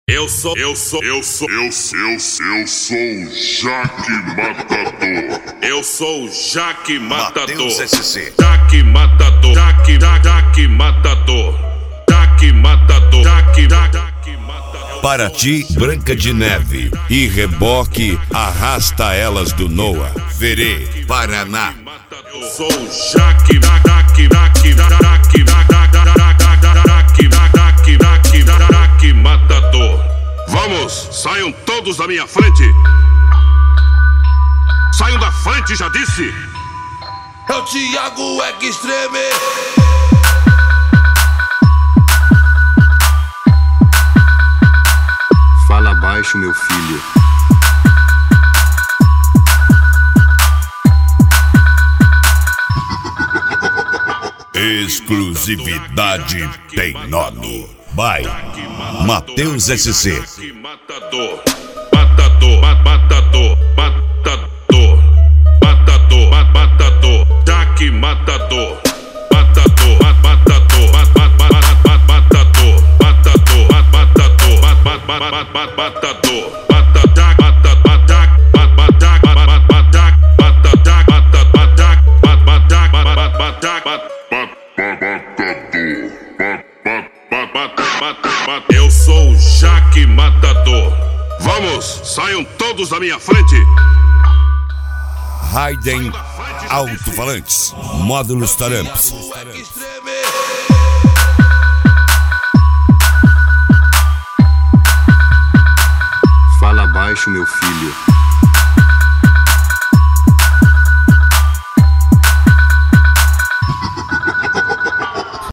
Eu sou o Jaque Matador. Eu sou o Jaque Matador. Matheus SC. Jaque Matador. Jaque Matador. Jaque Matador. Jaque Matador. Paraty, Branca de Neve e Reboque, Arrasta Elas do Noah, Verê, Paraná. Eu sou o Jaque Matador. Vamos, saiam todos da minha frente. Saiam da frente, já disse. É o Thiago Extreme. Fala baixo, meu filho. Exclusividade tem nome. Vai, Matheus SC. Matador, matador, matador, matador, matador, matador, Jaque Matador, matador, matador, matador, matador, matador. Eu sou o Jaque Matador. Vamos, saiam todos da minha frente. Raiden Alto-Falantes, Módulos Taramps. Fala baixo, meu filho.